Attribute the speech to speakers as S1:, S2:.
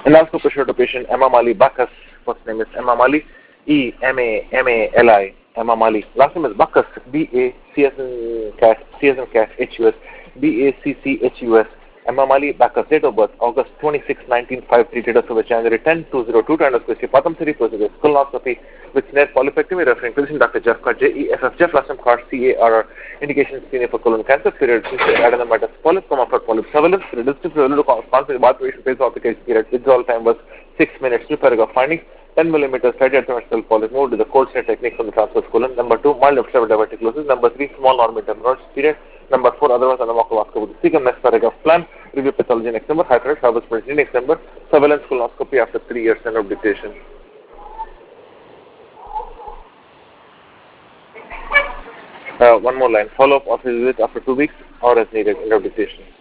S1: Endoscopy showed a patient Emma Mali Bacchus. First name is Emma Mali, Emma Emma Mali. Last name is Bacchus, B-A-C as in cat, H-U-S, B-A-C-C-H-U-S. Emma Mali Bacchus. Date of birth, August 26, 1953. Date of service, January 10, 2002. Endoscopy, Patham City, procedure, colonoscopy with snare polypectomy. Referring physician, Dr. Jeff Carr, J-E-F-F, Jeff, last name Carr, C-A-R-R. Indication, screening for colon cancer. Period, adenomatous polyp, for polyp surveillance. Period, confident bath patient phase of application period. Withdrawal time was 6 minutes. New paragraph findings. 10 millimeters slightly atomic polyp moved to the cold snare technique from the transverse colon. Number 2, mild obstructive diverticulosis. Number 3, small non-midterm nodes. Period. Number 4, otherwise anomocovascular. Second next paragraph plan. Review pathology next number. Hypertension, hyperspecialty next number. Surveillance colonoscopy after 3 years and of dictation. One more line. Follow-up of his visit after 2 weeks or as needed. End of dictation.